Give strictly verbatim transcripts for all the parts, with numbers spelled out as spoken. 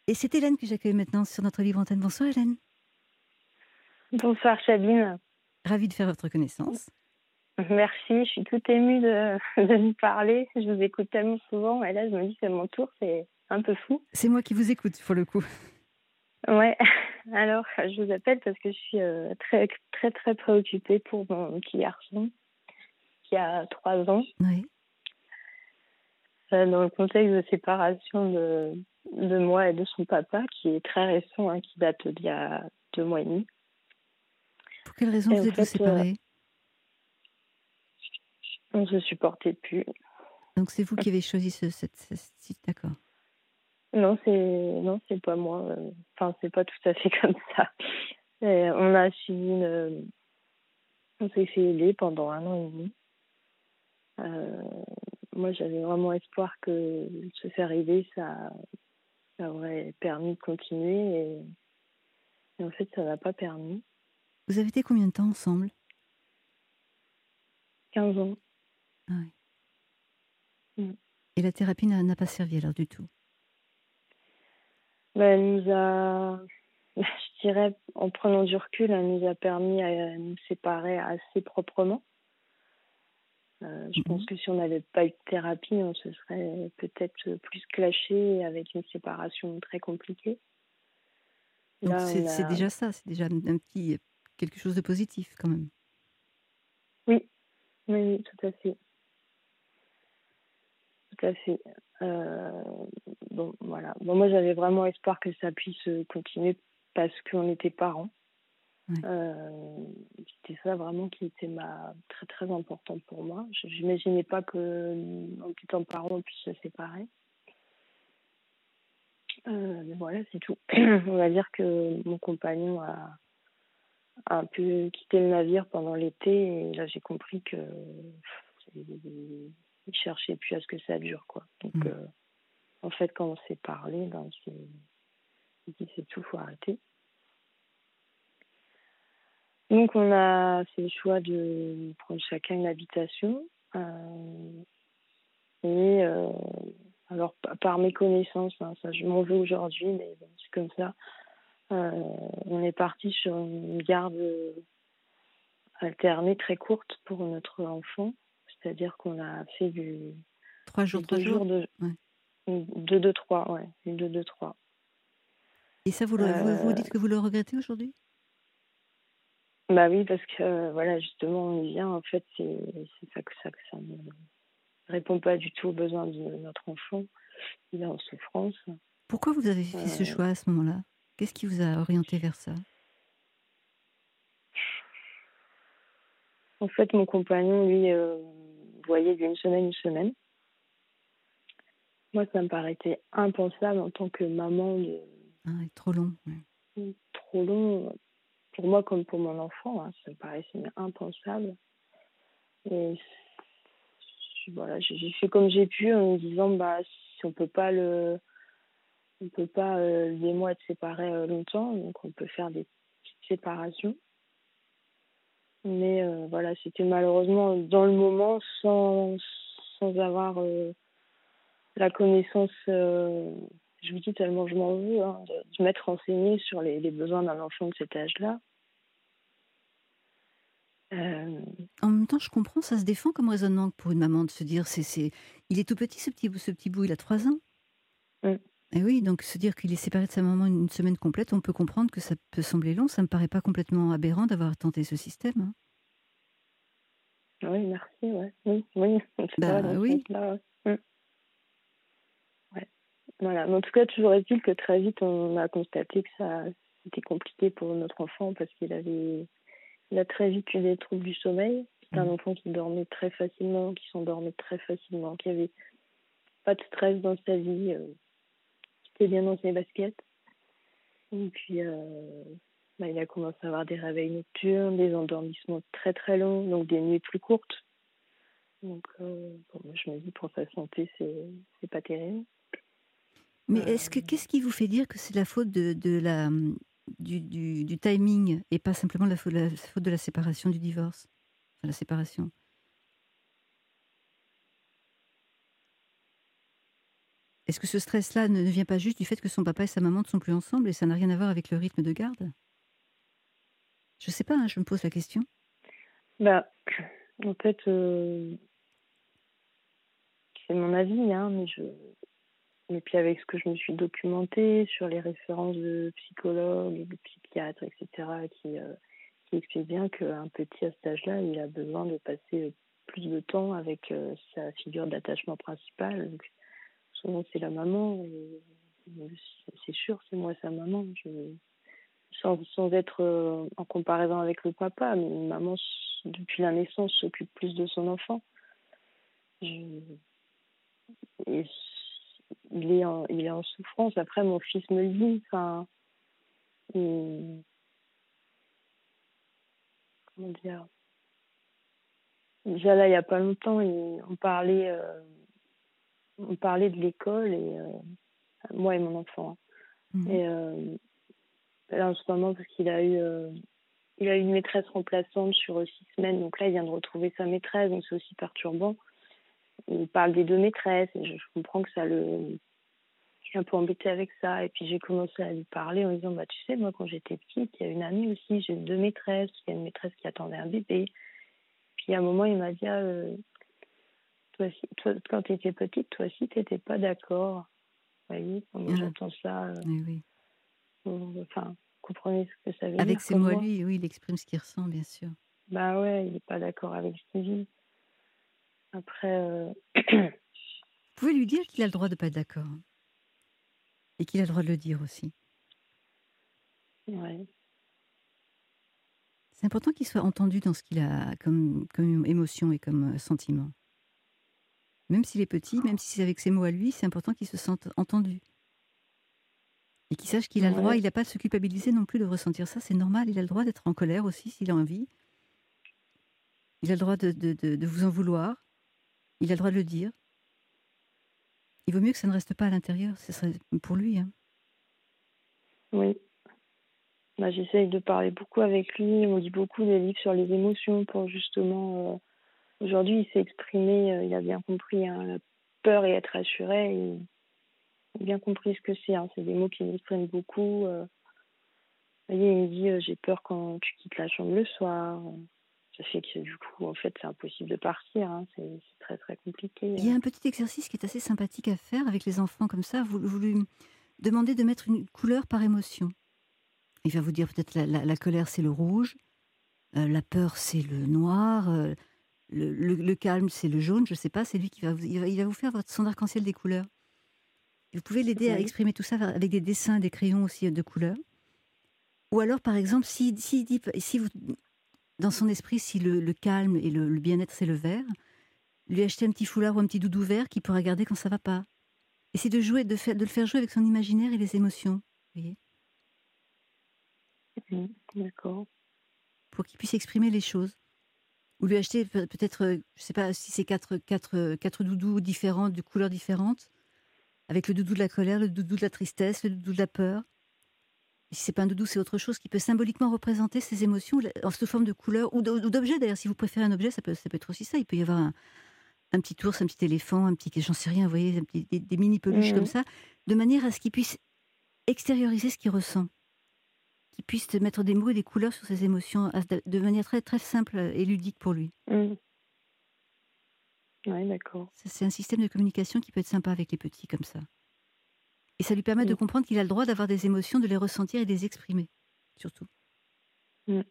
Et c'est Hélène que j'accueille maintenant sur notre libre antenne. Bonsoir Hélène. Bonsoir Sabine. Ravie de faire votre connaissance. Merci, je suis toute émue de, de vous parler. Je vous écoute tellement souvent et là je me dis que c'est mon tour, c'est un peu fou. C'est moi qui vous écoute pour le coup. Ouais, alors je vous appelle parce que je suis euh, très très très préoccupée pour mon petit garçon qui a trois ans. Oui. Euh, dans le contexte de séparation de, de moi et de son papa qui est très récent, hein, qui date d'il y a deux mois et demi. Pour quelle raison Et vous en êtes-vous fait, euh, séparés? on se supportait plus. Donc c'est vous qui avez choisi ce, cette, ce site, d'accord. Non, c'est non, c'est pas moi. euh, Enfin, c'est pas tout à fait comme ça. Et on a suivi une... On s'est fait aider pendant un an et demi. Euh, moi, j'avais vraiment espoir que se faire aider, ça, ça aurait permis de continuer. Et, et en fait, ça n'a pas permis. Vous avez été combien de temps ensemble? quinze ans. Ah oui. Mm. Et la thérapie n'a, n'a pas servi alors du tout? Ben, elle nous a, je dirais, en prenant du recul, elle nous a permis à nous séparer assez proprement. Euh, je pense Mhm. que si on n'avait pas eu de thérapie, on se serait peut-être plus clashé avec une séparation très compliquée. Donc Là, c'est, on c'est a... déjà ça, c'est déjà un, un petit quelque chose de positif quand même. Oui, oui, oui, tout à fait. Tout à fait. Euh, bon, voilà. Bon, moi, j'avais vraiment espoir que ça puisse continuer parce qu'on était parents. Ouais. Euh, C'était ça vraiment qui était ma... très, très important pour moi. Je n'imaginais pas qu'en étant parents, on puisse se séparer. Euh, mais voilà, c'est tout. On va dire que mon compagnon a, a un peu quitté le navire pendant l'été et là, j'ai compris que il cherchait plus à ce que ça dure, quoi. Donc, Mhm. euh, en fait, quand on s'est parlé, ben, il s'est dit c'est tout, faut arrêter. Donc, on a fait le choix de prendre chacun une habitation. Euh, et euh, alors, par mes connaissances, hein, ça, je m'en veux aujourd'hui, mais bon, c'est comme ça. Euh, on est parti sur une garde alternée très courte pour notre enfant. C'est-à-dire qu'on a fait du, Trois jours, du trois deux jours. jours de Ouais. deux deux trois, ouais, du deux deux trois. Et ça, vous, le, vous vous Euh, dites que vous le regrettez aujourd'hui? Bah oui, parce que euh, voilà, justement, on y vient. En fait, c'est c'est ça que ça, que ça ne répond pas du tout aux besoins de notre enfant. Il est en souffrance. Pourquoi vous avez fait ce Euh, choix à ce moment-là? Qu'est-ce qui vous a orienté vers ça? en fait, mon compagnon, lui, euh, voyait d'une semaine une semaine. Moi, ça me paraissait impensable en tant que maman de Ah, ouais, trop long. Ouais. trop long pour moi comme pour mon enfant. Hein, ça me paraissait impensable. Et voilà, j'ai fait comme j'ai pu en me disant, bah, si on peut pas le on peut pas, euh, lui et moi, être séparés euh, longtemps, donc on peut faire des petites séparations. Mais euh, voilà, c'était malheureusement dans le moment, sans, sans avoir euh, la connaissance, euh, je vous dis tellement je m'en veux, hein, de, de m'être renseignée sur les, les besoins d'un enfant de cet âge-là. Euh, En même temps, je comprends, ça se défend comme raisonnement pour une maman de se dire, c'est, c'est, il est tout petit ce petit, bout- ce petit bout, il a trois ans. mm, Et oui, donc se dire qu'il est séparé de sa maman une semaine complète, on peut comprendre que ça peut sembler long. Ça me paraît pas complètement aberrant d'avoir tenté ce système, hein. oui, merci, ouais. Oui, oui, c'est ça, Bah dans ce oui. sens-là. Ouais. Mm, ouais. Voilà. Mais en tout cas, toujours est-il que très vite, on a constaté que ça c'était compliqué pour notre enfant parce qu'il avait il a très vite eu des troubles du sommeil. C'est un Mm. enfant qui dormait très facilement, qui s'endormait très facilement, qui avait pas de stress dans sa vie, euh, qui était bien dans ses baskets. Et puis, euh, bah, il a commencé à avoir des réveils nocturnes, des endormissements très très longs, donc des nuits plus courtes. Donc, euh, bon, moi, je me dis pour sa santé, c'est c'est pas terrible. Mais Euh, est-ce que qu'est-ce qui vous fait dire que c'est la faute de, de la du, du, du timing et pas simplement la faute, la faute de la séparation, du divorce, enfin la séparation? Est-ce que ce stress-là ne ne vient pas juste du fait que son papa et sa maman ne sont plus ensemble et ça n'a rien à voir avec le rythme de garde? Je sais pas, hein, je me pose la question. Bah, en fait, heu, c'est mon avis, hein, mais je et puis avec ce que je me suis documentée sur les références de psychologues et de psychiatres et cetera qui, heu, qui expliquent bien qu'un petit à cet âge-là, il a besoin de passer, heu, plus de temps avec, heu, sa figure d'attachement principale. Donc souvent c'est la maman et c'est c'est sûr, c'est moi sa maman. Je sans sans être, heu, en comparaison avec le papa, mais une maman s depuis la naissance s'occupe plus de son enfant. Je et s il est en il est en souffrance. Après mon fils me le dit, enfin, il comment dire? Déjà là, il y a pas longtemps, il on parlait, heu, on parlait de l'école et heu, moi et mon enfant, hein. Mmh. Et hem, là en ce moment parce qu'il a eu, heu, il a eu une maîtresse remplaçante sur, heu, six semaines, donc là il vient de retrouver sa maîtresse, donc c'est aussi perturbant. Il parle des deux maîtresses et je je comprends que ça le je suis un peu embêtée avec ça et puis j'ai commencé à lui parler en disant: «Bah, tu sais, moi, quand j'étais petite, il y a une amie aussi, j'ai eu deux maîtresses. Il y a une maîtresse qui attendait un bébé». Puis à un moment, il m'a dit: «Ah, heu, toi aussi toi, quand tu étais petite, toi aussi, tu étais pas d'accord». Vous voyez? Moi, Ah, j'entends ça, heu, oui, oui. heu, enfin, vous comprenez ce que ça veut Avec dire ses comme mots à moi? lui, oui, il exprime ce qu'il ressent, bien sûr. Bah, ouais, il est pas d'accord avec ce qu'il vit. Après, heu, Vous pouvez lui dire qu'il a le droit de pas être d'accord, hein, et qu'il a le droit de le dire aussi. ouais, C'est important qu'il soit entendu dans ce qu'il a comme comme émotion et comme, heu, sentiment. Même s'il est petit, même si c'est avec ses mots à lui, c'est important qu'il se sente entendu et qu'il sache qu'il a le droit, ouais, il a pas à se culpabiliser non plus de ressentir ça, c'est normal, il a le droit d'être en colère aussi s'il a envie. Il a le droit de de de de vous en vouloir, il a le droit de le dire. Il vaut mieux que ça ne reste pas à l'intérieur, ce serait pour lui, hein. oui. Bah, j'essaye de parler beaucoup avec lui. On lit beaucoup des livres sur les émotions pour justement, heu aujourd'hui, il s'est exprimé, heu, il a bien compris, hein, la peur et être rassuré. Il a bien compris ce que c'est, hein. C'est des mots qui l'expriment beaucoup, heu. Vous voyez, il me dit, heu: «J'ai peur quand tu quittes la chambre le soir». Ça fait que du coup, en fait, c'est impossible de partir, hein. C'est c'est très, très compliqué, Il y heu. a un petit exercice qui est assez sympathique à faire avec les enfants comme ça, vous vous lui demandez de mettre une couleur par émotion. Il va vous dire peut-être la la la colère, c'est le rouge, heu, la peur, c'est le noir, heu, le le le calme, c'est le jaune, je sais pas, c'est lui qui va vous il va il va vous faire votre son arc-en-ciel des couleurs. Vous pouvez l'aider à Oui. exprimer tout ça avec des dessins, des crayons aussi, heu, de couleurs. Ou alors, par exemple, si s'il dit si vous dans son esprit, si le le calme et le le bien-être, c'est le vert, lui acheter un petit foulard ou un petit doudou vert qu'il pourra garder quand ça va pas. Essayer de jouer, de faire de le faire jouer avec son imaginaire et les émotions, vous voyez? Mmh. D'accord. Pour qu'il puisse exprimer les choses. Ou lui acheter peut peut-être, heu, je sais pas si c'est quatre quatre heu, quatre doudous différents, de couleurs différentes, avec le doudou de la colère, le doudou de la tristesse, le doudou de la peur. Et si c'est pas un doudou, c'est autre chose qui peut symboliquement représenter ces émotions, la en sous forme de couleurs ou de ou d'objets d'ailleurs. Si vous préférez un objet, ça peut ça peut être aussi ça. Il peut y avoir un un petit ours, un petit éléphant, un petit j'en sais rien, vous voyez? Un petit des des mini peluches comme Mmh. ça, de manière à ce qu'il puisse extérioriser ce qu'il ressent. Qu'il puisse te mettre des mots et des couleurs sur ses émotions, à de de manière très, très simple, et ludique pour lui. Mmh. Ouais, d'accord. Ça, c'est un système de communication qui peut être sympa avec les petits comme ça. Et ça lui permet de Mmh. comprendre qu'il a le droit d'avoir des émotions, de les ressentir et de les exprimer, surtout. Mmh.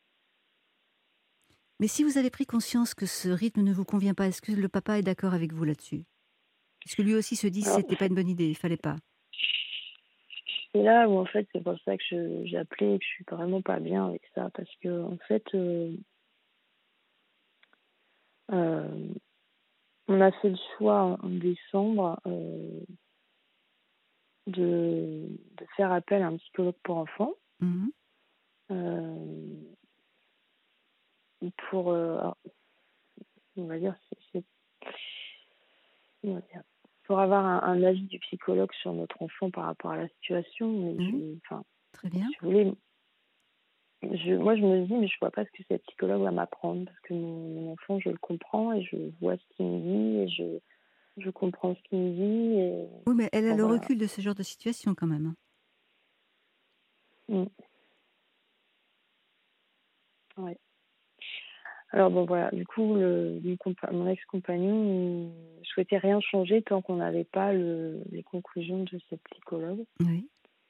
Mais si vous avez pris conscience que ce rythme ne vous convient pas, est-ce que le papa est d'accord avec vous là-dessus? Est-ce que lui aussi se dit: Alors, «C'était pas une bonne idée, il fallait pas»? c'est là où en fait, c'est pour ça que je j'ai appelé et que je suis vraiment pas bien avec ça parce qu'en fait, heu, hem, on a fait le choix en en décembre, heu, de de faire appel à un psychologue pour enfants, Mmh. hem, pour, heu, alors on va dire c'est c'est comment dire? Pour avoir un un avis du psychologue sur notre enfant par rapport à la situation, mais Mmh. je enfin, Très bien. si vous voulez, je moi je me dis: «Mais je vois pas ce que cette psychologue va m'apprendre» parce que mon mon enfant, je le comprends et je vois ce qu'il me dit et je je comprends ce qu'il me dit et Oui, mais elle a bon, le voilà. recul de ce genre de situation quand même, hein. Mmh, ouais. Alors bon, voilà, du coup, le mon compa mon ex-compagnon, il souhaitait rien changer tant qu'on n'avait pas le les conclusions de cette psychologue. Oui.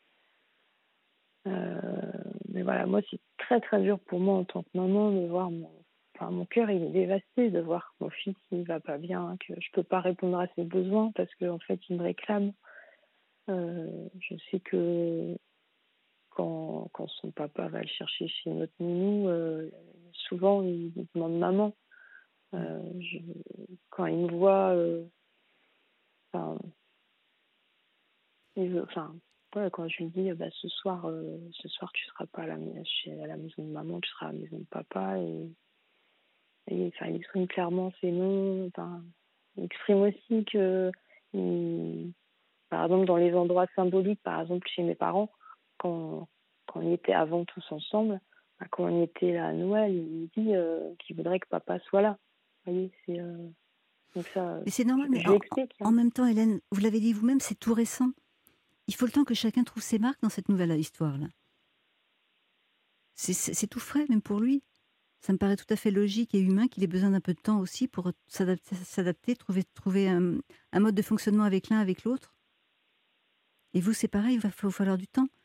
Heu, mais voilà, moi, c'est très, très dur pour moi en tant que maman de voir mon enfin, mon cœur, il est dévasté de voir que mon fils, il va pas bien, que je peux pas répondre à ses besoins parce qu'en fait, il me réclame. Heu, je sais que quand quand son papa va le chercher chez notre nounou, heu, souvent, il il demande maman. Mmh. Heu, je quand il me voit, heu, enfin, il veut enfin, ouais, quand je lui dis: «Bah, ce soir, heu, ce soir, tu seras pas à la mai chez à la maison de maman, tu seras à la maison de papa» et et enfin, il exprime clairement ses non, enfin, il exprime aussi que, il par exemple, dans les endroits symboliques, par exemple, chez mes parents, quand quand on y était avant tous ensemble, bah, quand on y était là à Noël, il me dit, heu, qu'il voudrait que papa soit là. Vous voyez? C'est, heu, donc ça, Mais c'est je normal, mais je lui en en explique, en hein. même temps, Hélène, vous l'avez dit vous-même, c'est tout récent. Il faut le temps que chacun trouve ses marques dans cette nouvelle histoire-là. C'est c'est c'est tout frais, même pour lui. Ça me paraît tout à fait logique et humain qu'il ait besoin d'un peu de temps aussi pour s'adapter, s'adapter, trouver trouver un un mode de fonctionnement avec l'un, avec l'autre. Et vous, c'est pareil, il va faut falloir du temps.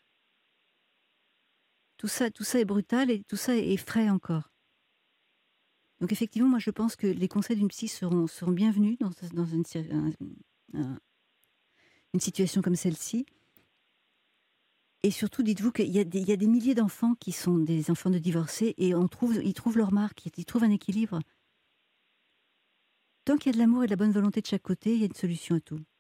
Tout ça tout ça est brutal et tout ça est frais encore. Donc effectivement, moi, je pense que les conseils d'une psy seront seront bienvenus dans ce dans une si un un une situation comme celle-ci. Et surtout, dites-vous qu'il y a des il y a des milliers d'enfants qui sont des enfants de divorcés et on trouve ils trouvent leur marque, ils trouvent un équilibre. Tant qu'il y a de l'amour et de la bonne volonté de chaque côté, il y a une solution à tout.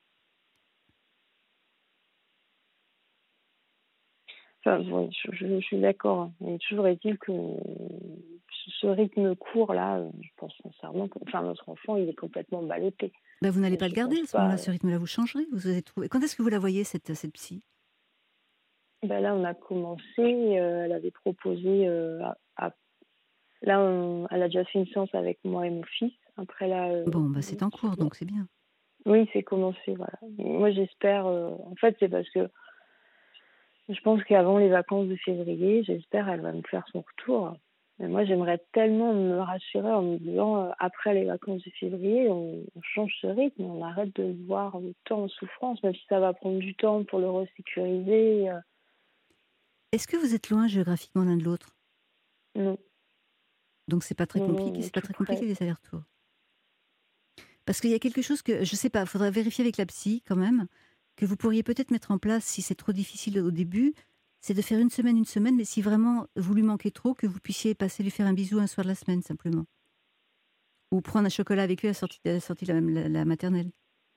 Enfin, bon, je je je suis d'accord, hein, mais toujours est-il que ce ce rythme court-là, heu, je pense sincèrement que enfin, notre enfant, il est complètement ballotté. Bah, vous n'allez Et pas le je garder pense à ce pas, moment-là, ce rythme-là, vous changerez, vous avez trouvé quand est-ce que vous la voyez cette, cette psy? bah, là, on a commencé, heu, elle avait proposé, heu, à à là, on elle a déjà fait une séance avec moi et mon fils. Après là, heu, Bon, bah, c'est en cours, bon, donc c'est bien. oui, c'est commencé, voilà. Moi, j'espère, heu, en fait, c'est parce que je pense qu'avant les vacances de février, j'espère, elle va me faire son retour. Mais moi, j'aimerais tellement me rassurer en me disant, heu, après les vacances de février, on on change ce rythme, on arrête de le voir autant en souffrance, même si ça va prendre du temps pour le resécuriser, heu, Est-ce que vous êtes loin géographiquement l'un de l'autre? non, Donc c'est pas très non, non, compliqué, on c'est est pas tout très près. compliqué les allers-retours? Parce qu'il y a quelque chose que je sais pas, il faudrait vérifier avec la psy quand même, que vous pourriez peut-être mettre en place si c'est trop difficile au début, c'est de faire une semaine, une semaine, mais si vraiment vous lui manquez trop, que vous puissiez passer lui faire un bisou un soir de la semaine simplement. Ou prendre un chocolat avec lui à la sortie de la sortie de la la la maternelle.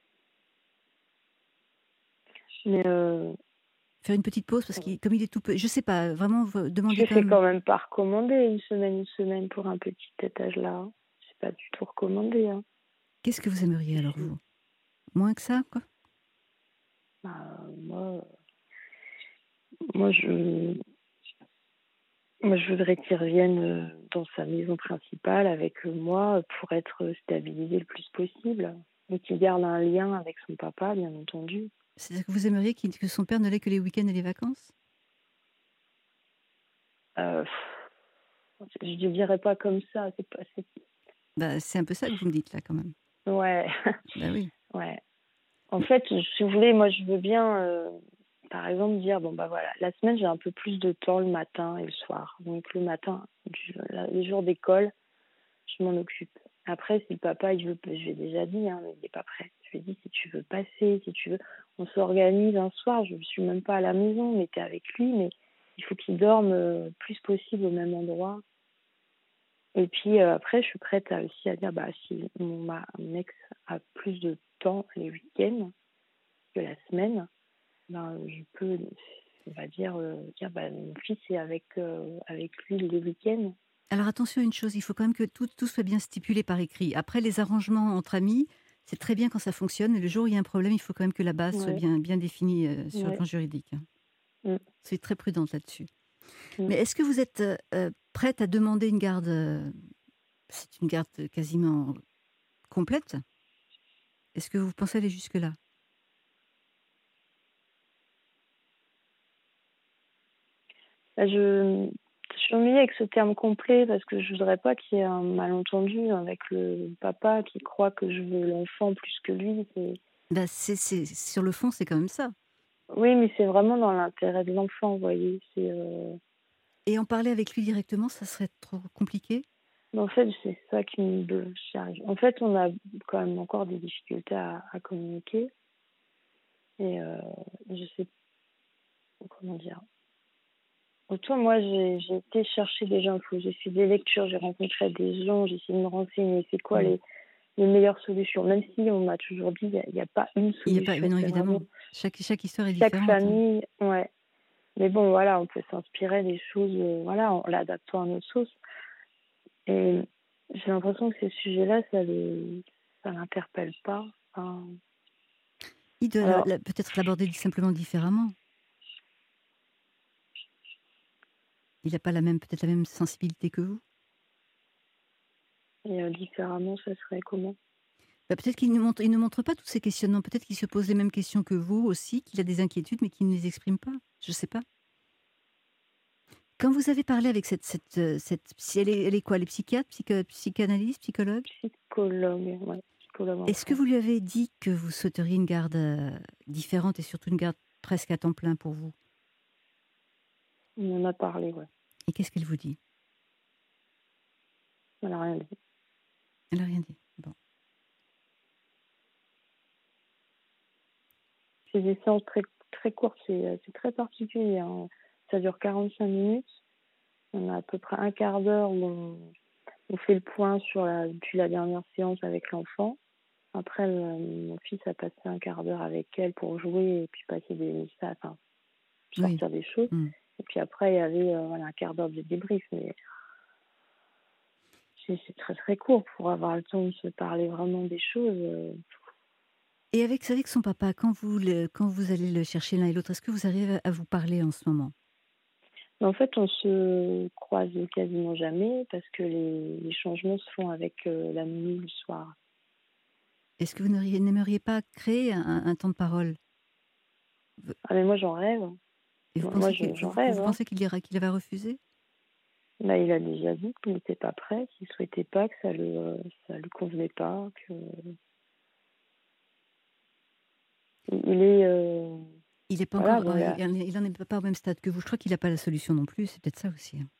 Mais, heu, Faire une petite pause parce qu'il comme il est tout pe je sais pas, vraiment v je demandez quand fais même. quand même pas recommander une semaine, une semaine pour un petit étage-là, hein. C'est pas du tout recommandé, hein. Qu'est-ce que vous aimeriez alors C'est vous? Moins que ça, quoi? bah, moi, moi je moi je voudrais qu'il revienne, heu, dans sa maison principale avec, heu, moi, pour être stabilisé le plus possible et qu'il garde un lien avec son papa, bien entendu. C'est-à-dire que vous aimeriez qu'il que son père ne l'ait que les week-ends et les vacances? Heu, je ne dirais pas comme ça, c'est pas c'est Bah, c'est un peu ça que vous me dites là quand même. ouais, Bah oui. ouais. En fait, si vous voulez, moi, je veux bien, heu, par exemple, dire: «Bon, bah, voilà, la semaine, j'ai un peu plus de temps le matin et le soir. Donc le matin, du la les jours d'école, je m'en occupe. Après, si le papa, il veut je lui ai déjà dit, hein, mais il est pas prêt. Je lui ai dit: «Si tu veux passer, si tu veux, on s'organise un soir, je suis même pas à la maison, mais tu es avec lui, mais il faut qu'il dorme, heu, le plus possible au même endroit». Et puis, heu, après, je suis prête à aussi à dire: «Bah, si mon ma mon ex a plus de temps les week-ends que la semaine, ben, je peux, on va dire, heu, dire: "Bah, mon fils est avec, heu, avec lui les week-ends"». Alors attention à une chose, il faut quand même que tout tout soit bien stipulé par écrit. Après les arrangements entre amis, c'est très bien quand ça fonctionne, mais le jour où il y a un problème, il faut quand même que la base soit Ouais, bien bien définie, heu, sur le ouais. plan juridique, hein. Mmh, Soyez très prudente là-dessus. mmh. Mais est-ce que vous êtes, heu heu, prête à demander une garde, heu, c'est une garde quasiment complète? Est-ce que vous pensez aller jusque-là? Bah, je je suis ennuyée avec ce terme complet parce que je voudrais pas qu'il y ait un malentendu avec le papa qui croit que je veux l'enfant plus que lui. C'est Bah, c'est c'est sur le fond, c'est quand même ça. Oui, mais c'est vraiment dans l'intérêt de l'enfant, vous voyez? C'est, heu Et en parler avec lui directement, ça serait trop compliqué? mais en fait, c'est ça qui me bloque, j'y arrive. En fait, on a quand même encore des difficultés à à communiquer et heu, je sais comment dire? Autant moi, j'ai j'ai été chercher des infos, j'ai fait des lectures, j'ai rencontré des gens, j'ai essayé de me renseigner, c'est quoi Mmh. les les meilleures solutions? Même si on m'a toujours dit: «Il y a il y a pas une Il y a pas mais solution», non, c'est vraiment évidemment. Chaque chaque histoire est chaque différente, hein. famille, ouais. Mais bon, voilà, on peut s'inspirer des choses, heu, voilà, en l'adaptant à notre sauce et j'ai l'impression que ces sujets-là, ça le ça l'interpelle pas. Enfin, Il doit le alors la peut-être l'aborder simplement différemment. Il a pas la même peut-être la même sensibilité que vous. et heu, différemment, ça serait comment? Bah, peut-être qu'il ne montre il ne montre pas tous ces questionnements. Peut-être qu'il se pose les mêmes questions que vous aussi, qu'il a des inquiétudes, mais qu'il ne les exprime pas. Je ne sais pas. Quand vous avez parlé avec cette cette, heu, cette psy elle est elle est quoi? Elle est psychiatre, psycho psychanalyste, psychologue? Psychologue, ouais, psychologue Est-ce que enfant. vous lui avez dit que vous souhaiteriez une garde, heu, différente et surtout une garde presque à temps plein pour vous? On en a parlé, ouais. Et qu'est-ce qu'elle vous dit? Elle a rien dit. Elle a rien dit. Bon. C'est des séances très très courtes, c'est, heu, c'est très particulier, hein. Ça dure quarante-cinq minutes. On a à peu près un quart d'heure où on on fait le point sur la depuis la dernière séance avec l'enfant. Après, le mon fils a passé un quart d'heure avec elle pour jouer et puis passer des messages, enfin, Oui. sortir des choses Mmh. et puis après il y avait, heu, voilà, un quart d'heure de débrief, mais c'est c'est très, très court pour avoir le temps de se parler vraiment des choses, heu. Et avec avec son papa, quand vous le quand vous allez le chercher l'un et l'autre, est-ce que vous arrivez à vous parler en ce moment? Mais en fait, on se croise quasiment jamais parce que les les changements se font avec, heu, la nounou le soir. Est-ce que vous n'auriez n'aimeriez pas créer un un un temps de parole? V Ah mais moi j'en rêve, et vous moi moi pensez que je vous j'en vous rêve, vous hein. pensez qu'il ira qu'il va refuser? Bah, il a déjà dit qu'il n'était pas prêt, qu'il souhaitait pas, que ça le, heu, ça lui convenait pas, que il il est, heu, Il est pas voilà, encore bon, il ouais, a il en est il en est pas au même stade que vous. Je crois qu'il a pas la solution non plus, c'est peut-être ça aussi, hein.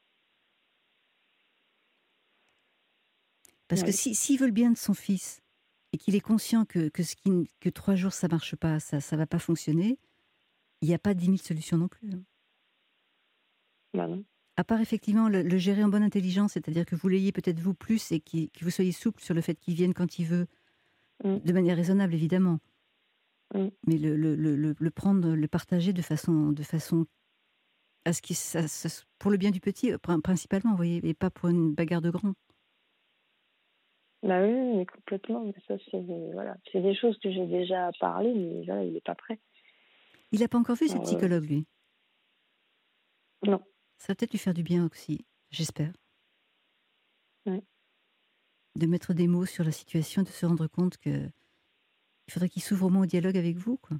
Parce que oui, si s'il veut le bien de son fils et qu'il est conscient que que ce qui n que trois jours ça marche pas, ça ça va pas fonctionner, il y a pas dix mille solutions non plus, hein. bah, non. À part effectivement le le gérer en bonne intelligence, c'est-à-dire que vous l'ayez peut-être vous plus et qui que vous soyez souple sur le fait qu'il vienne quand il veut, Mmh, de manière raisonnable évidemment, mmh. mais le le le le le prendre, le partager de façon de façon à ce qu'il ça ça s pour le bien du petit, heu, prin principalement, vous voyez? Et pas pour une bagarre de grands. Bah, oui, oui, mais complètement, mais ça c'est des voilà, c'est des choses que j'ai déjà parlé, mais voilà, il est pas prêt. Il a pas encore vu ses Alors, heu, psychologues lui? non, Ça va peut-être lui faire du bien aussi, j'espère, mmh, de mettre des mots sur la situation, de se rendre compte que il faudrait qu'il s'ouvre au moins au dialogue avec vous, quoi.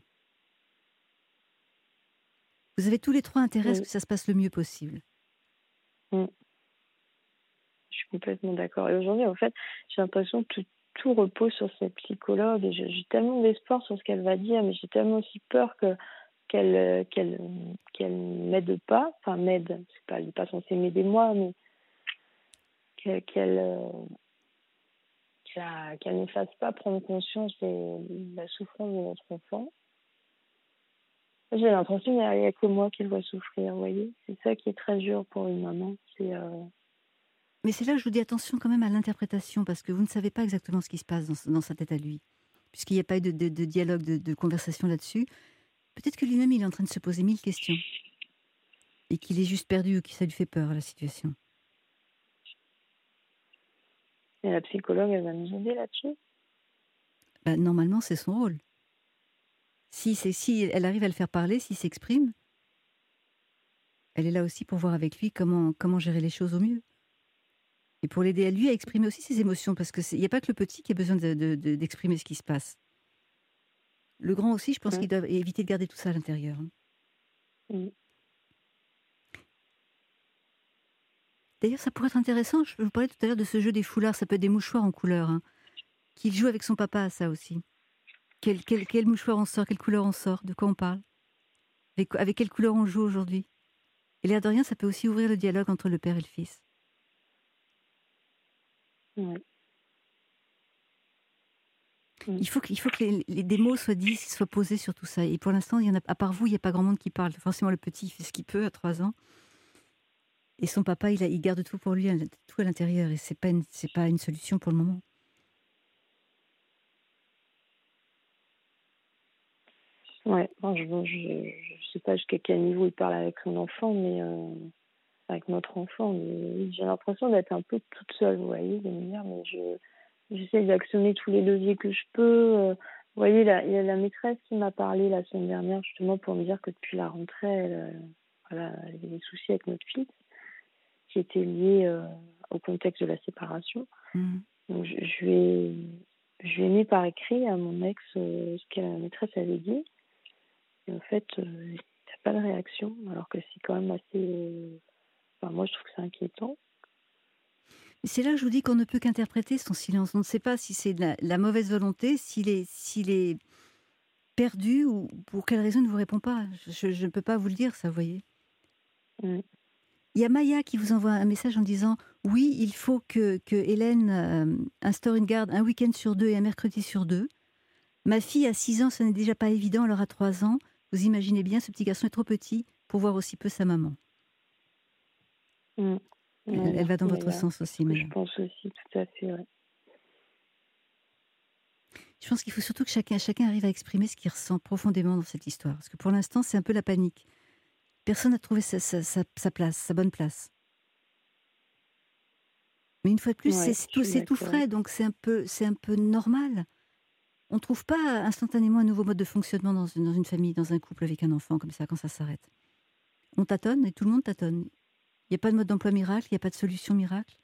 Vous avez tous les trois intérêt à ce oui, que ça se passe le mieux possible. mmh, je suis complètement d'accord et aujourd'hui, en fait, j'ai l'impression que tout tout repose sur cette psychologue et j'ai j'ai tellement d'espoir sur ce qu'elle va dire, mais j'ai tellement aussi peur que qu'elle, heu, qu'elle, mmh, qu'elle m'aide pas, enfin m'aide, c'est pas elle est pas censée m'aider moi, mais que qu'elle, heu, qu'a qu'elle ne fasse pas prendre conscience de la souffrance de notre enfant. J'ai l'impression qu'il y a il y a que moi qui le vois souffrir, vous voyez? C'est ça qui est très dur pour une maman, c'est, heu Mais c'est là que je vous dis attention quand même à l'interprétation, parce que vous ne savez pas exactement ce qui se passe dans, s- dans sa tête à lui, puisqu'il n'y a pas eu de, de- de dialogue, de, de conversation là-dessus. Peut-être que lui-même, il est en train de se poser mille questions et qu'il est juste perdu ou que ça lui fait peur, la situation. et la psychologue, elle va nous aider là-dessus? Bah, normalement, c'est son rôle. Si, c'est, si elle arrive à le faire parler, s'il s'exprime, elle est là aussi pour voir avec lui comment, comment gérer les choses au mieux. Et pour l'aider à lui à exprimer aussi ses émotions, parce qu'il n'y a pas que le petit qui a besoin de- de- de- d'exprimer ce qui se passe. Le grand aussi, je pense Mmh. qu'il doit éviter de garder tout ça à l'intérieur, hein. Mmh. D'ailleurs, ça pourrait être intéressant, je vous parlais tout à l'heure de ce jeu des foulards, ça peut être des mouchoirs en couleur, hein, qu'il joue avec son papa à ça aussi. Quel quel quel mouchoir on sort? Quelle couleur on sort? De quoi on parle? Avec avec quelle couleur on joue aujourd'hui? Et l'air de rien, ça peut aussi ouvrir le dialogue entre le père et le fils. Ouais. Mmh. Il faut que il faut que les les des mots soient dits, soient posés sur tout ça et pour l'instant, il y en a à part vous, il y a pas grand monde qui parle. Forcément, le petit, il fait ce qu'il peut à trois ans et son papa, il a il garde tout pour lui, à l'int tout à l'intérieur et c'est pas une c'est pas une solution pour le moment. Ouais, bon, je bon, je je sais pas jusqu'à quel niveau il parle avec son enfant, mais heu, avec notre enfant, mais j'ai l'impression d'être un peu toute seule, vous voyez? De me dire: «Mais je j'essaye d'actionner tous les leviers que je peux», heu, vous voyez, là, il y a la maîtresse qui m'a parlé la semaine dernière justement pour me dire que depuis la rentrée, elle, heu, voilà, elle avait des soucis avec notre fils qui étaient liés, heu, au contexte de la séparation. Mmh. Donc je je lui ai je lui ai mis par écrit à mon ex, heu, ce que la maîtresse avait dit et en fait, heu, il y a pas de réaction alors que c'est quand même assez, heu, enfin moi je trouve que c'est inquiétant. Et c'est là que je vous dis qu'on ne peut qu'interpréter son silence. On ne sait pas si c'est de la la mauvaise volonté, s'il est s'il est perdu ou pour quelle raison il ne vous répond pas. Je je ne peux pas vous le dire ça, vous voyez? Mmh. Il y a Maya qui vous envoie un message en disant: «Oui, il faut que que Hélène, hem, instaure une garde un week-end sur deux et un mercredi sur deux. Ma fille a six ans, ce n'est déjà pas évident, elle aura trois ans. Vous imaginez bien, ce petit garçon est trop petit pour voir aussi peu sa maman». Mmh. Ouais, Elle elle va dans merci votre Maya. sens C'est ce aussi, que je Maya. pense aussi, tout à fait, ouais. Je pense qu'il faut surtout que chacun chacun arrive à exprimer ce qu'il ressent profondément dans cette histoire. Parce que pour l'instant, c'est un peu la panique. Personne n'a trouvé sa sa sa sa place, sa bonne place. Mais une fois de plus, c'est Ouais, c'est je tout suis c'est tout d'accord. frais, donc c'est un peu c'est un peu normal. On ne trouve pas instantanément un nouveau mode de fonctionnement dans une dans une famille, dans un couple avec un enfant comme ça, quand ça s'arrête. On tâtonne et tout le monde tâtonne. Il y a pas de mode d'emploi miracle, il y a pas de solution miracle.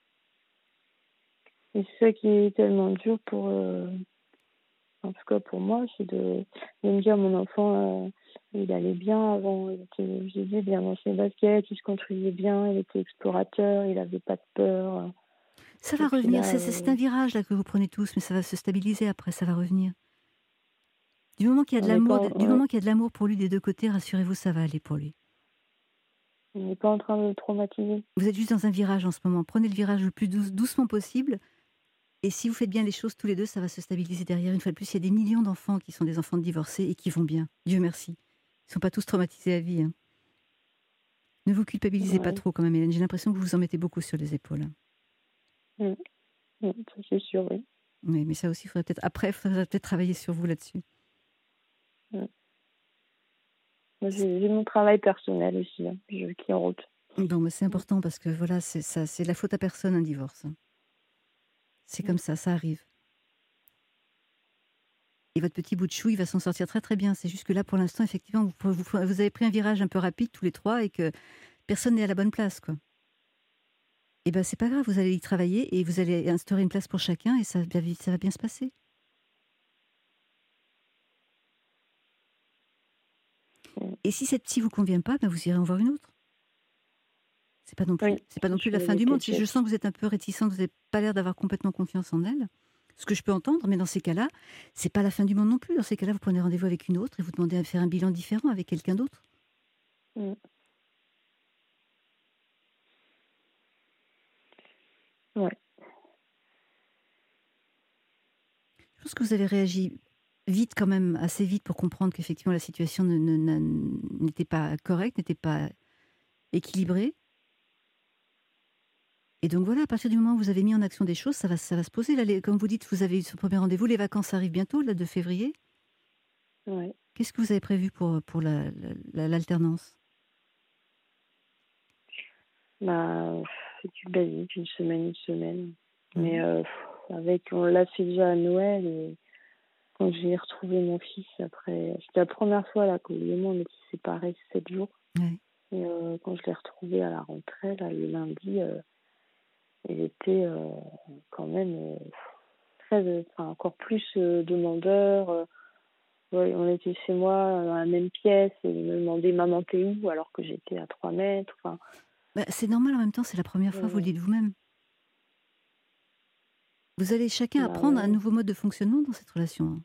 Et c'est ça qui est tellement dur pour, heu, en tout cas pour moi, c'est de de me dire: «Mon enfant, heu, il allait bien avant, il était», je disais, «bien dans ses baskets, il se construisait bien, il était explorateur, il avait pas de peur», heu Ça et va puis revenir, là, c'est c'est c'est un heu, virage là que vous prenez tous, mais ça va se stabiliser après, ça va revenir. Du moment qu'il y a de on n'est pas l'amour en du ouais, moment qu'il y a de l'amour pour lui des deux côtés, rassurez-vous, ça va aller pour lui. on n'est pas en train de le traumatiser. Vous êtes juste dans un virage en ce moment. Prenez le virage le plus douce doucement possible et si vous faites bien les choses tous les deux, ça va se stabiliser derrière. Une fois de plus, il y a des millions d'enfants qui sont des enfants de divorcés et qui vont bien. Dieu merci. Ils sont pas tous traumatisés à vie, hein. Ne vous culpabilisez pas Ouais. trop quand même, Hélène. J'ai l'impression que vous vous en mettez beaucoup sur les épaules, hein. Mmh. Mmh, ça c'est sûr, oui. Oui, mais ça aussi, il faudrait peut-être après, il faudrait peut-être travailler sur vous là-dessus. Mmh. Moi j'ai j'ai mon travail personnel aussi, hein, je qui est en route. Bon, mais c'est Mmh. important parce que voilà, c'est ça, c'est la faute à personne un divorce, hein. C'est Mmh. comme ça, ça arrive. Et votre petit bout de chou, il va s'en sortir très, très bien. C'est juste que là, pour l'instant, effectivement, vous vous vous avez pris un virage un peu rapide tous les trois et que personne n'est à la bonne place, quoi. Et ben, c'est pas grave, vous allez y travailler et vous allez instaurer une place pour chacun et ça va bien ça va bien se passer. Mmh. Et si cette-ci vous convient pas, ben, vous irez en voir une autre. C'est pas non plus Oui, c'est pas non plus je la fin l'avais du monde. peut-être Si déjà je dit. sens que vous êtes un peu réticent, que vous avez pas l'air d'avoir complètement confiance en elle, ce que je peux entendre, mais dans ces cas-là, c'est pas la fin du monde non plus. Dans ces cas-là, vous prenez rendez-vous avec une autre et vous demandez à faire un bilan différent avec quelqu'un d'autre. Mmh. Ouais. Je pense que vous avez réagi vite quand même, assez vite pour comprendre qu'effectivement la situation ne ne n'a n'était pas correcte, n'était pas équilibrée et donc voilà, à partir du moment où vous avez mis en action des choses, ça va ça va se poser. Là, les comme vous dites, vous avez eu ce premier rendez-vous, les vacances arrivent bientôt, là, de février. Ouais. Qu'est-ce que vous avez prévu pour, pour la la la l'alternance? Bah, c'est du basique, une semaine, une semaine. Mais Mmh. heu, avec on l'a fait déjà à Noël et quand j'ai retrouvé mon fils après c'était la première fois là que lui et moi on était séparés sept jours Ouais. et heu, quand je l'ai retrouvé à la rentrée là, le lundi, heu, il était, heu, quand même, heu, très, heu, enfin encore plus, heu, demandeur, heu Ouais, on était chez moi, dans la même pièce et il me demandait: «Maman, tu es où?» alors que j'étais à trois mètres, enfin, Bah, c'est normal en même temps, c'est la première fois, vous le heu, dites vous-même. Vous allez chacun bah, apprendre un ouais. nouveau mode de fonctionnement dans cette relation, hein.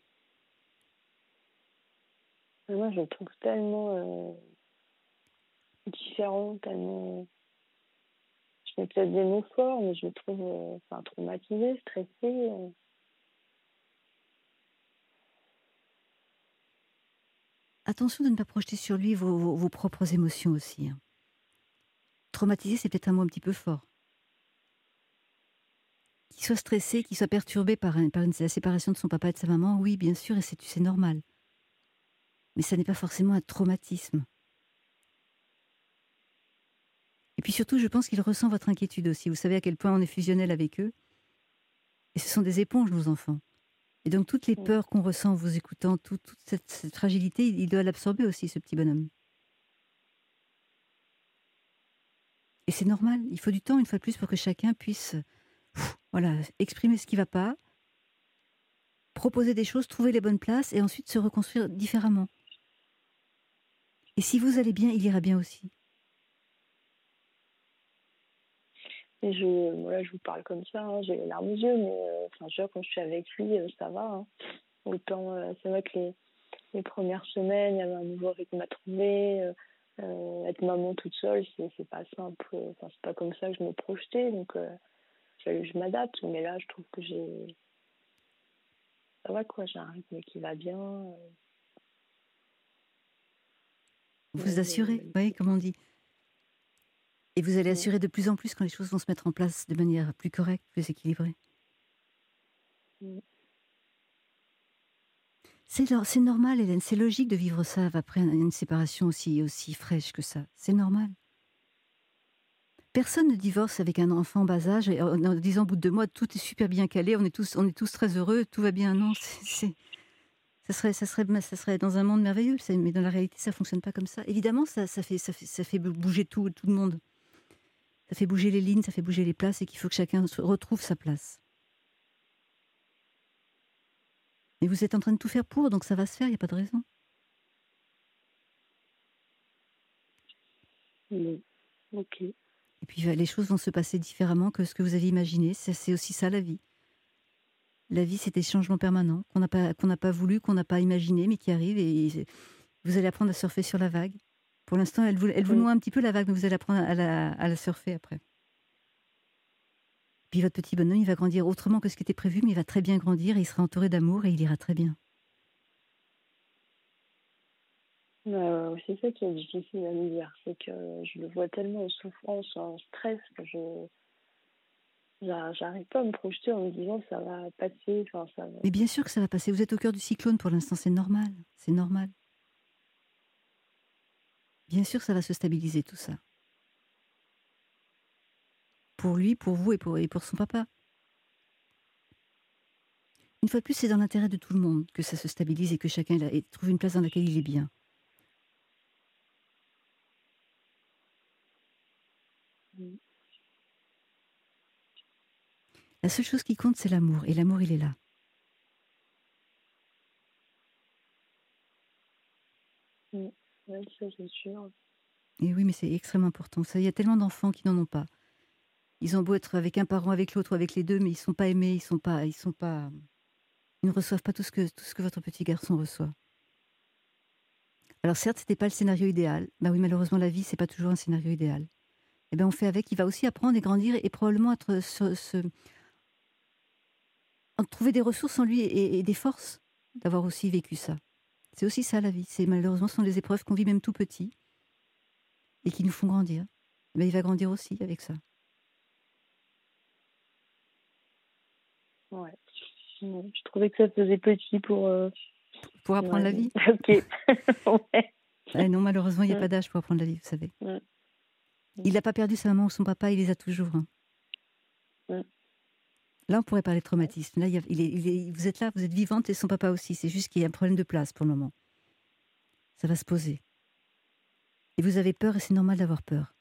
Et moi, je le trouve tellement, heu, différent, tellement je mets peut-être des mots forts, mais je le trouve, heu, enfin, traumatisé, stressé, heu. Attention de ne pas projeter sur lui vos vos vos propres émotions aussi, hein. Traumatisé, c'est peut-être un mot un petit peu fort. Qu'il soit stressé, qu'il soit perturbé par un par une la séparation de son papa et de sa maman, oui, bien sûr, et c'est c'est normal. Mais ça n'est pas forcément un traumatisme. Et puis surtout, je pense qu'il ressent votre inquiétude aussi. Vous savez à quel point on est fusionnel avec eux, et ce sont des éponges, nos enfants. Et donc toutes les Mmh. peurs qu'on ressent en vous écoutant, tout toute cette cette fragilité, il il doit l'absorber aussi, ce petit bonhomme. Et c'est normal, il faut du temps, une fois de plus, pour que chacun puisse, pff, voilà, exprimer ce qui ne va pas, proposer des choses, trouver les bonnes places et ensuite se reconstruire différemment. Et si vous allez bien, il ira bien aussi. Et je voilà, je vous parle comme ça, hein, j'ai les larmes aux yeux, mais heu, enfin, tu vois, quand je suis avec lui, heu, ça va, hein. Autant, heu, c'est vrai que les les premières semaines, il y avait un nouveau rythme à trouver, heu heu, être maman toute seule, c'est c'est pas simple, heu, enfin, c'est pas comme ça que je me projetais, donc heu, il fallait que je m'adapte. Mais là, je trouve que j'ai ça va quoi, j'ai un rythme qui va bien, heu, Vous même, heu, assurez, vous même voyez, comme on dit. Et vous allez mmh, assurer de plus en plus quand les choses vont se mettre en place de manière plus correcte, plus équilibrée. mmh, C'est nor c'est normal, Hélène, c'est logique de vivre ça après un une séparation aussi aussi fraîche que ça. C'est normal. Personne ne divorce avec un enfant en bas âge et en en disant au bout de deux mois: «Tout est super bien calé, on est tous on est tous très heureux, tout va bien». Non, c'est c'est ça serait ça serait ça serait dans un monde merveilleux, c'est mais dans la réalité, ça fonctionne pas comme ça. Évidemment, ça ça fait ça fait ça fait bouger tout tout le monde. Ça fait bouger les lignes, ça fait bouger les places et qu'il faut que chacun se retrouve sa place. Mais vous êtes en train de tout faire pour, donc ça va se faire, il y a pas de raison. mmh, OK. Et puis, bah, les choses vont se passer différemment que ce que vous aviez imaginé. C'est c'est aussi ça la vie. La vie, c'est des changements permanents qu'on n'a pas qu'on n'a pas voulu, qu'on n'a pas imaginé, mais qui arrivent et vous allez apprendre à surfer sur la vague. Pour l'instant, elle vous elle vous Mmh. noie un petit peu la vague, mais vous allez apprendre à la à la surfer après. Puis votre petit bonhomme, il va grandir autrement que ce qui était prévu, mais il va très bien grandir et il sera entouré d'amour et il ira très bien. Heu, c'est ça qui est difficile à me dire, c'est que je le vois tellement en souffrance, en stress que je j'a j'arrive pas à me projeter en me disant: «Ça va passer», enfin ça va. Mais bien sûr que ça va passer. Vous êtes au cœur du cyclone pour l'instant, c'est normal, c'est normal. Bien sûr que ça va se stabiliser tout ça. Pour lui, pour vous et pour et pour son papa. Une fois de plus, c'est dans l'intérêt de tout le monde que ça se stabilise et que chacun il a et trouve une place dans laquelle il est bien. Mmh. La seule chose qui compte, c'est l'amour et l'amour, il est là. Mmh. Ouais, ça c'est sûr. Et oui, mais c'est extrêmement important. Ça, il y a tellement d'enfants qui n'en ont pas. Ils ont beau être avec un parent, avec l'autre ou avec les deux, mais ils sont pas aimés, ils sont pas ils sont pas ils ne reçoivent pas tout ce que tout ce que votre petit garçon reçoit. Alors certes, c'était pas le scénario idéal. Bah oui, malheureusement, la vie, c'est pas toujours un scénario idéal. Eh ben, on fait avec. Il va aussi apprendre et grandir et probablement être se se en trouver des ressources en lui et et des forces d'avoir aussi vécu ça. C'est aussi ça la vie. C'est malheureusement, ce sont les épreuves qu'on vit même tout petit et qui nous font grandir. Mais il va grandir aussi avec ça. Ouais. Mmh. Je trouvais que ça faisait petit pour, heu Pour apprendre ouais, la bon, vie. OK. Ouais. Eh non, malheureusement, il y a Mmh. pas d'âge pour apprendre la vie, vous savez. Mmh. Mmh. Il n'a pas perdu sa maman ou son papa, il les a toujours, hein. Mmh. Là, on pourrait parler de Ouais. traumatisme. Là, il y a il est il est vous êtes là, vous êtes vivante et son papa aussi. C'est juste qu'il y a un problème de place pour le moment. Ça va se poser et vous avez peur et c'est normal d'avoir peur.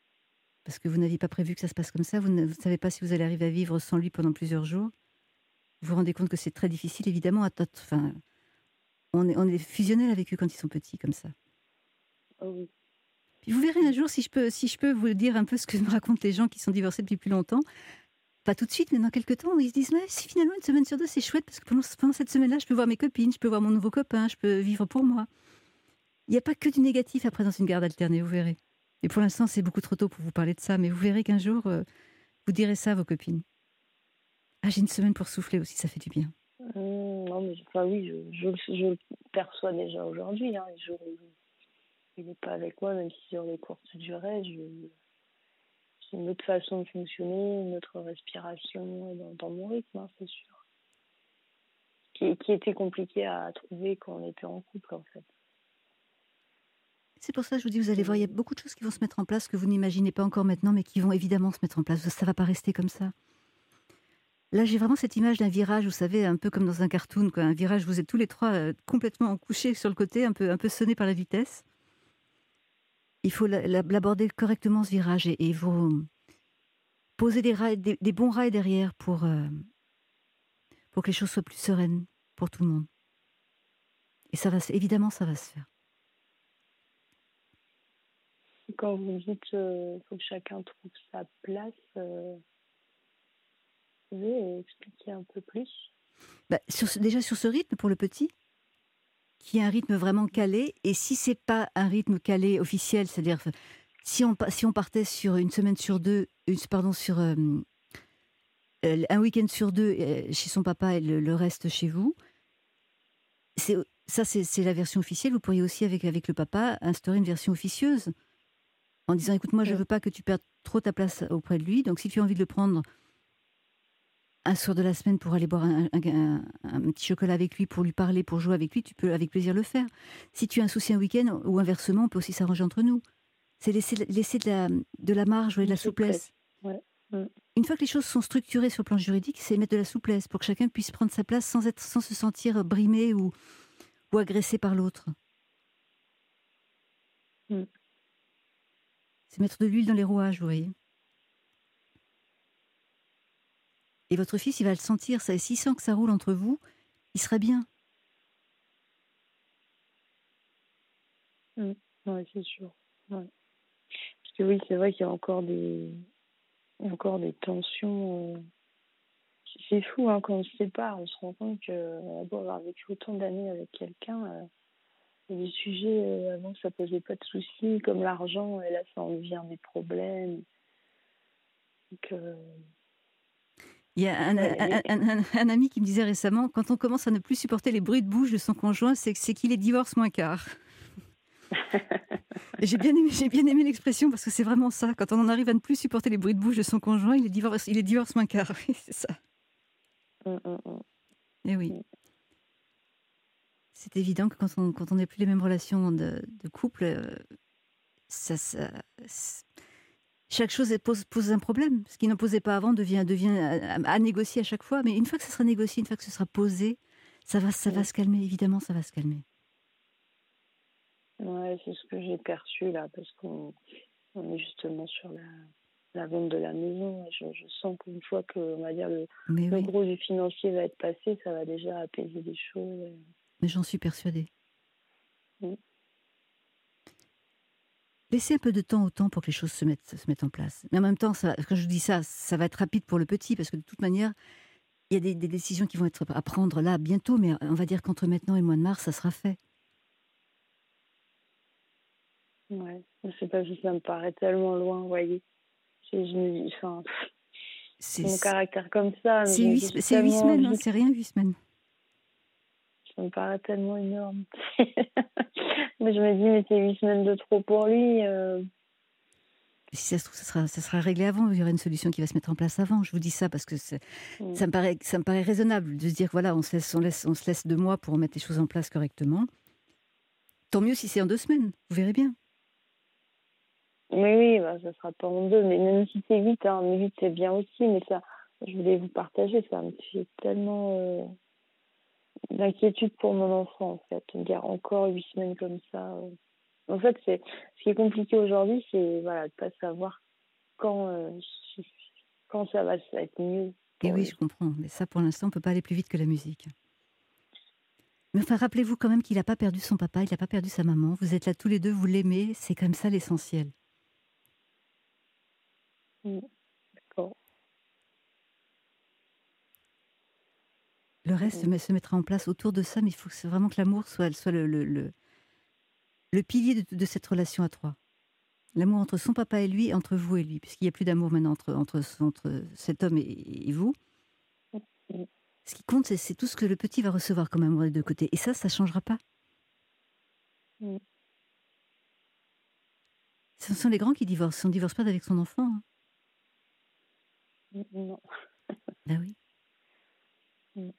Parce que vous n'aviez pas prévu que ça se passe comme ça. Vous ne vous savez pas si vous allez arriver à vivre sans lui pendant plusieurs jours. Vous vous rendez compte que c'est très difficile, évidemment, à tot enfin, on est on est fusionnel avec eux quand ils sont petits comme ça. Oh oui. Puis vous verrez un jour si je peux si je peux vous dire un peu ce que me racontent les gens qui sont divorcés depuis plus longtemps. Pas tout de suite, mais dans quelques temps, ils se disent: «Mais si finalement une semaine sur deux c'est chouette parce que pendant pendant cette semaine-là, je peux voir mes copines, je peux voir mon nouveau copain, je peux vivre pour moi». Il y a pas que du négatif après dans une garde alternée, vous verrez. Et pour l'instant, c'est beaucoup trop tôt pour vous parler de ça, mais vous verrez qu'un jour, heu, vous direz ça à vos copines. «Ah, j'ai une semaine pour souffler aussi, ça fait du bien». Mmh, non, mais enfin, oui, je, je, le- je le perçois déjà aujourd'hui. Hein, les jours où il n'est pas avec moi, même si sur les courtes durées, je, c'est une autre façon de fonctionner, une autre respiration dans, dans mon rythme, hein, c'est sûr. Qui, qui était compliqué à trouver quand on était en couple, en fait. C'est pour ça que je vous dis, vous allez voir, il y a C'est- beaucoup de choses qui vont se mettre en place que vous n'imaginez pas encore maintenant, mais qui vont évidemment se mettre en place. Ça va pas rester comme ça. Là, j'ai vraiment cette image d'un virage, vous savez, un peu comme dans un cartoon, quoi. Un virage, vous êtes tous les trois euh, complètement couchés sur le côté, un peu, un peu sonnés par la vitesse. Il faut la- la- l'aborder correctement, ce virage, et, et vous poser des, rails, des, des bons rails derrière pour, euh, pour que les choses soient plus sereines pour tout le monde. Et ça va, se- évidemment, ça va se faire. Quand vous dites qu'il faut que chacun trouve sa place, euh, vous pouvez expliquer un peu plus? Bah, sur ce- déjà sur ce rythme pour le petit, qui est un rythme vraiment calé, et si c'est pas un rythme calé officiel, c'est-à-dire enfin, si on, pa- si on partait sur une semaine sur deux, une- pardon, sur euh, euh, un week-end sur deux euh, chez son papa et le, le reste chez vous, c'est, ça c'est c'est la version officielle. Vous pourriez aussi avec, avec le papa instaurer une version officieuse en disant écoute, moi je Mm. veux pas que tu perdes trop ta place auprès de lui, donc si tu as envie de le prendre un soir de la semaine pour aller boire un, un- un- un petit chocolat avec lui, pour lui parler, pour jouer avec lui, tu peux avec plaisir le faire. Si tu as un souci un week-end, ou inversement, on peut aussi s'arranger entre nous. C'est laisser, laisser de, la, de la marge et de Une la souplesse. souplesse. Ouais. Mm. Une fois que les choses sont structurées sur le plan juridique, c'est mettre de la souplesse pour que chacun puisse prendre sa place sans, être, sans se sentir brimé ou, ou agressé par l'autre. Mm. C'est mettre de l'huile dans les rouages, vous voyez. Et votre fils, il va le sentir, ça. Et s'il sent que ça roule entre vous, il sera bien. Mm. Ouais, c'est sûr. Ouais. Parce que oui, c'est vrai qu'il y a encore des, il y a encore des tensions. euh, C'est fou, hein, quand on se sépare, on se rend compte que après avoir vécu autant d'années avec quelqu'un, euh, il y a des sujets euh, avant que ça posait pas de soucis, comme l'argent, et là ça en devient des problèmes. Donc, euh, Il y a un, ouais, il y a un- des... un- un- un ami qui me disait récemment, quand on commence à ne plus supporter les bruits de bouche de son conjoint, c'est c'est qu'il est divorce moins quart. Et j'ai bien aimé, j'ai bien aimé l'expression parce que c'est vraiment ça. Quand on en arrive à ne plus supporter les bruits de bouche de son conjoint, il est divorce, il est divorce moins quart. Oui, c'est ça. Mm, mm, mm, Et oui, mm. c'est évident que quand on quand on n'a plus les mêmes relations de, de couple, euh, ça, ça- c'est- chaque chose pose, pose un problème. Ce qui n'en posait pas avant devient, devient à, à- à négocier à chaque fois. Mais une fois que ça sera négocié, une fois que ce sera posé, ça va, ça va Mm. se calmer. Évidemment, ça va se calmer. Ouais, c'est ce que j'ai perçu là, parce qu'on on est justement sur la, la vente de la maison. Et je, je sens qu'une fois que, on va dire, le, Mais le oui, gros du financier va être passé, ça va déjà apaiser les choses. mais j'en suis persuadée. Mm. Laissez un peu de temps au temps pour que les choses se mettent, se mettent en place. Mais en même temps, ça, quand je dis ça, ça va être rapide pour le petit, parce que de toute manière, il y a des, des décisions qui vont être à prendre là bientôt, mais on va dire qu'entre maintenant et le mois de mars, ça sera fait. Ouais, je sais pas si ça me paraît tellement loin, vous voyez. Je, je me dis, enfin, C'est mon caractère comme ça, mais c'est je me huit, dis, j'ai c'est huit tellement semaines, hein, envie, c'est rien, huit semaines. ça me paraît tellement énorme. Mais je me dis, mais c'est huit semaines de trop pour lui. euh. Si ça se trouve, ça sera, ça sera réglé avant. Il y aura une solution qui va se mettre en place avant. Je vous dis ça parce que c'est- Mm. ça me paraît, ça me paraît raisonnable de se dire voilà, on se laisse, on laisse, on se laisse deux mois pour mettre les choses en place correctement. Tant mieux si c'est en deux semaines. Vous verrez bien. Mais oui, bah, ça sera pas en deux, mais même si c'est vite, hein, mais vite c'est bien aussi, mais ça, je voulais vous partager, ça me fait tellement euh, d'inquiétude pour mon enfant, en fait. De dire encore huit semaines comme ça. euh. En fait, c'est ce qui est compliqué aujourd'hui, c'est voilà, de pas savoir quand, euh, quand ça va être mieux. Et pour oui, je lui. comprends. Mais ça, pour l'instant, on ne peut pas aller plus vite que la musique. Mais enfin, rappelez-vous quand même qu'il n'a pas perdu son papa, il n'a pas perdu sa maman. Vous êtes là tous les deux, vous l'aimez. C'est quand même ça l'essentiel. Mmh, d'accord. Le Mmh reste se mh. met- se mettra en place autour de ça, mais il faut que c'est vraiment que l'amour soit, soit le, le, le- le pilier de, de cette relation à trois. L'amour entre son papa et lui, entre vous et lui, puisqu'il n'y a plus d'amour maintenant entre, entre, entre cet homme et, et vous. Mmh. Ce qui compte, c'est c'est tout ce que le petit va recevoir comme amour des deux côtés. Et ça, ça ne changera pas. Mmh. Ce sont les grands qui divorcent. On ne divorce pas avec son enfant. Hein. Mmh, non. Ben oui. Mmh.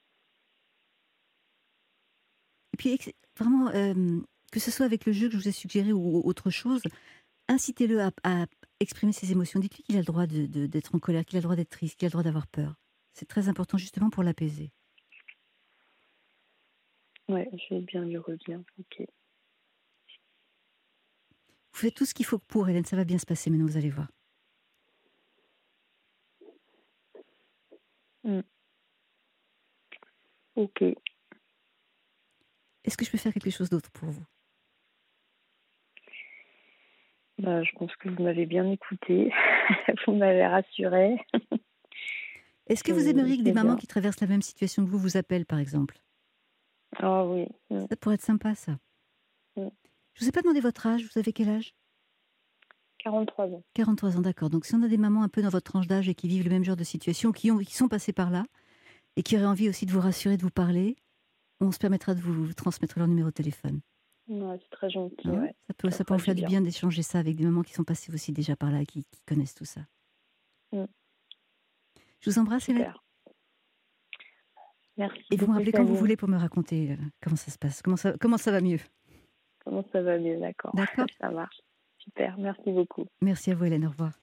Et puis, ex- vraiment, euh, que ce soit avec le jeu que je vous ai suggéré ou autre chose, incitez-le à, à exprimer ses émotions. Dites-lui qu'il a le droit de- de- d'être en colère, qu'il a le droit d'être triste, qu'il a le droit d'avoir peur. C'est très important justement pour l'apaiser. Ouais, je vais bien lui redire. OK. Vous faites tout ce qu'il faut pour, Hélène, ça va bien se passer maintenant, vous allez voir. Mmh. OK. Est-ce que je peux faire quelque chose d'autre pour vous? Bah, je pense que vous m'avez bien écoutée. Vous m'avez rassurée. Est-ce que vous C'est aimeriez que des c'est mamans bien. qui traversent la même situation que vous vous appellent, par exemple? Ah oui. Mmh. Ça pourrait être sympa, ça. Mmh. Je vous ai pas demandé votre âge, vous avez quel âge? quarante-trois ans. quarante-trois ans, d'accord. Donc si on a des mamans un peu dans votre tranche d'âge et qui vivent le même genre de situation, qui, ont, qui sont passées par là, et qui auraient envie aussi de vous rassurer, de vous parler, on se permettra de vous transmettre leur numéro de téléphone. Ouais, c'est très gentil, Hein, ouais. ça peut, Ça ça peut fera en du faire du bien. bien d'échanger ça avec des mamans qui sont passées aussi déjà par là, qui, qui connaissent tout ça. Mmh. Je vous embrasse, Hélène. Super. Merci Et vous me beaucoup, rappelez quand vous Sabine. voulez pour me raconter euh, comment ça se passe, comment ça, comment ça va mieux. Comment ça va mieux? D'accord. D'accord? Ça marche. Super. Merci beaucoup. Merci à vous, Hélène. Au revoir.